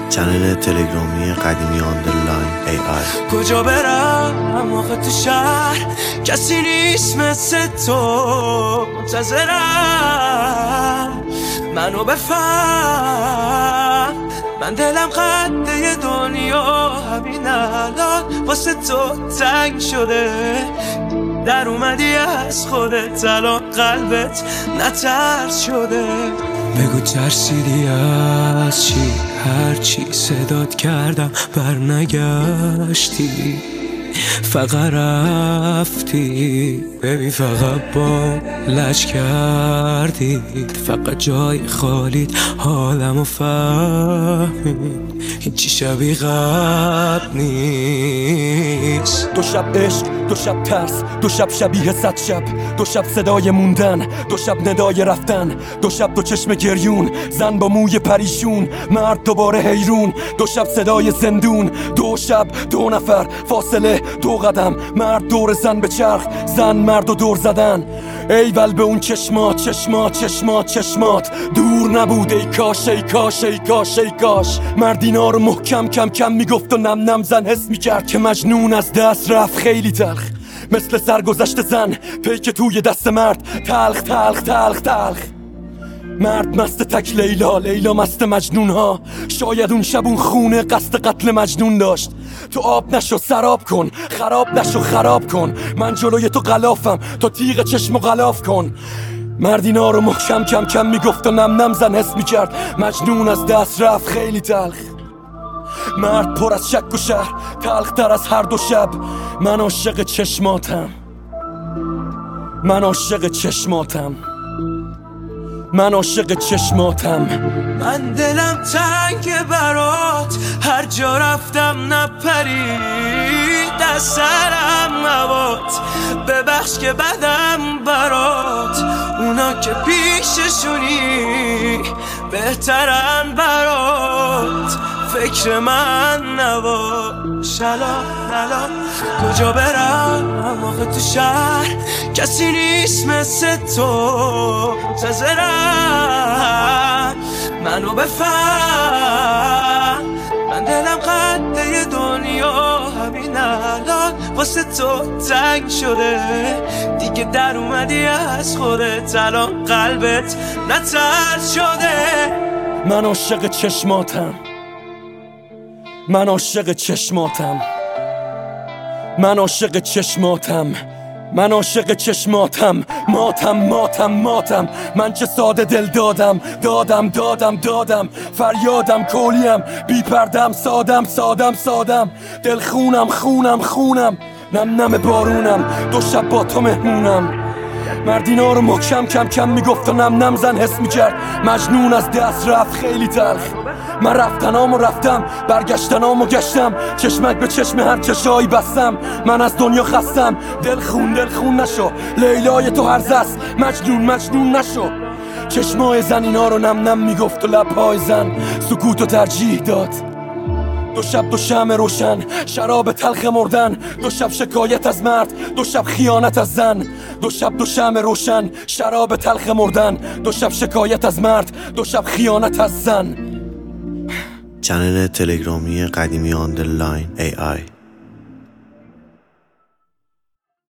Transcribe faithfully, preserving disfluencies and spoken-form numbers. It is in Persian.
چنل تلگرامی قدیمی آندرلاین ای آی. کجا برم آخه تو شهر کسی نیست مثل تو، منتظرم منو بفهم. من دلم قده دنیا همین الان واسه تو تنگ شده، در اومدی از خودت الان قلبت نترس شده. بگو ترسیدی از چی؟ هرچی صدات کردم برنگشتی، فقط رفتی. ببین فقط با لج کردی، فقط جای خالیت حالمو فهمید، هیچی شبیه قبل نیست. دو شب عشق، دو شب ترس، دو شب شبیه صد شب، دو شب صدای موندن، دو شب ندای رفتن، دو شب دو چشم گریون، زن با موی پریشون، مرد دوباره حیرون، دو شب صدای زندون، دو شب دو نفر فاصله دو قدم، مرد دور زن به چرخ، زن مرد و دور زدن. ایول به اون چشمات چشمات چشمات چشمات دور نبود، ای کاش ای کاش ای کاش ای کاش. مرد اینا رو محکم کم کم میگفت و نم نم زن حس میکرد که مجنون از دست رفت خیلی تلخ، مثل سرگذشت زن پیک توی دست مرد، تلخ تلخ تلخ تلخ. مرد مست تک لیلا، لیلا مست مجنون ها. شاید اون شب اون خونه قصد قتل مجنون داشت. تو آب نشو سراب کن، خراب نشو خراب کن، من جلوی تو غلافم، تو تیغ چشم و غلاف کن. مرد اینا رو محکم کم کم میگفت و نم نم زن حس میکرد مجنون از دست رفت خیلی تلخ. مرد پر از شک و شهر، تلخ تر از هر دو شب. من عاشق چشماتم، من عاشق چشماتم، من عاشق چشماتم. من دلم تنگ برات، هر جا رفتم نپرید از سرم هوات. ببخش که بدم برات، اونا که پیششونی بهترن برات. فکر من نباش الان الان. کجا برم آخه تو شهر کسی نیست مثل تو، منتظرم منو بفهم. من دلم قده دنیا همین الان واسه تو تنگ شده، دیگه در اومدی از خودت الان قلبت نترس شده. من عاشق چشماتم، من عاشق چشماتم، من عاشق چشماتم، من عاشق چشماتم. ماتم ماتم ماتم، من چه ساده دل دادم دادم دادم دادم. فریادم کولیم بی پردم، سادم سادم سادم. دل خونم خونم خونم، نم نم بارونم، دو شب با تو مهمونم. مردینا رو محکم کم کم میگفت و نم نم زن حس میکرد مجنون از دست رفت خیلی تلخ. من رفتنامو رفتم، برگشتنامو گشتم، چشمک به چشم هر چشایی بستم. من از دنیا خستم، دل خون دل خون نشو، لیلای تو هرزه است، مجنون مجنون نشو. چشمای زن اینا رو نم نم میگفت و لبهای زن سکوتو ترجیح داد. دو شب دو شمع روشن، شراب تلخ مردن، دو شب شکایت از مرد، دو شب خیانت از زن. دو شب دو شمع روشن، شراب تلخ مردن، دو شب شکایت از مرد، دو شب خیانت از زن. چنل تلگرامی قدیمی آندرلاین ای آی.